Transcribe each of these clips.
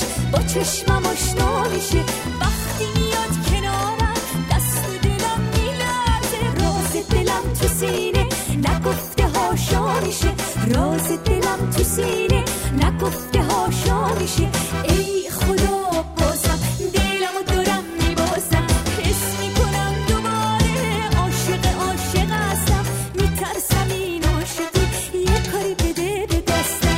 با چشمم آشنا میشه. وقتی میاد کنارم دست دلم میلرزه، راز دلم تو سینه نگفته هاشا میشه، راز دلم تو سینه نگفته هاشا میشه. ای خدا بازم دلمو دارم میبازم، حس میکنم دوباره عاشق هستم، میترسم این عاشقی یه کاری بده به دستم.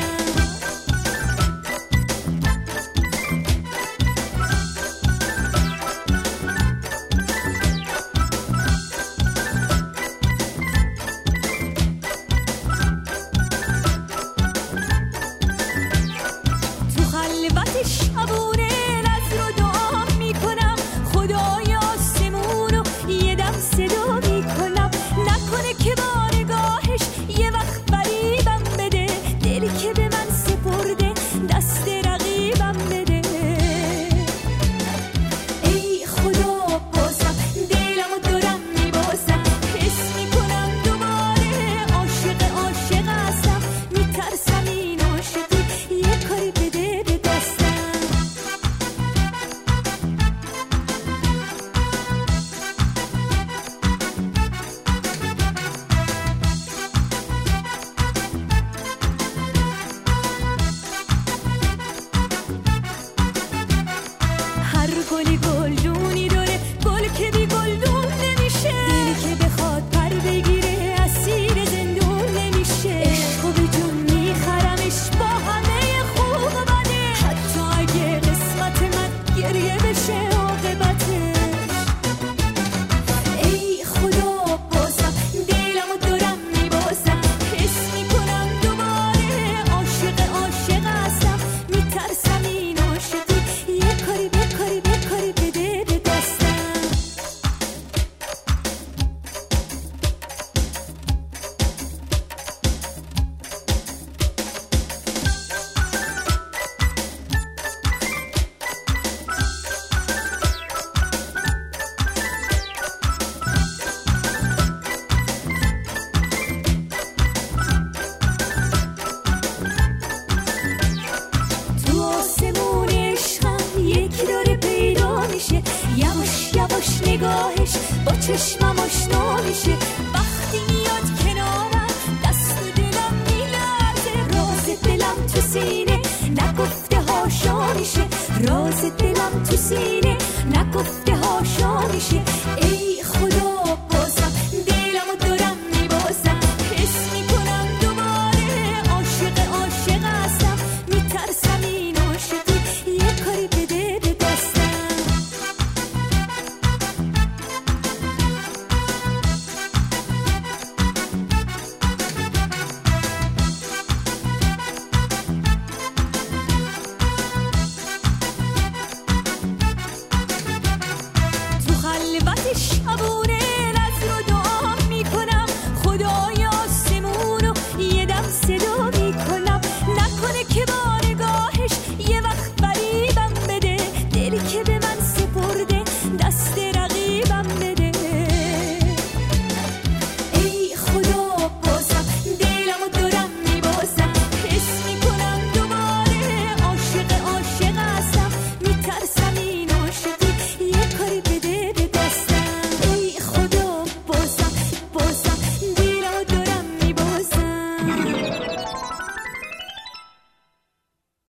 تو خلوت شبونه نظر و دعا میکنم، خدایا آسمونو یه دم صدا میکنم، نکنه که با نگاهش یه وقت فریبم بده، دلی که به من سپرده دست رقیبم بده. ای خدا بازم دلمو دارم میبازم، حس میکنم دوباره عاشق هستم، میترسم این عاشقی یه کاری بده به دستم. هر گلی گلدونی داره، گل که بی گلدون نمیشه، دلی که بخواد پر بگیره اسیر زندون نمیشه. عشقو به جون میخرمش با همه خوب و بده، حتی اگه قسمت من گریه بشه عاقبتش. ای خدا بازم دلمو دارم میبازم، حس میکنم دوباره عاشق هستم، میترسم این عاشقی یه کاری بده به دستم. تو آسمون عشقم یکی داره پیدا میشه، یواش نگاهش با چشمم آشنا میشه. وقتی میاد کنارم دست دلم میلرزه، راز دلم تو سینه نگفته هاشا میشه، راز دلم تو سینه نگفته هاشا میشه. ای خدا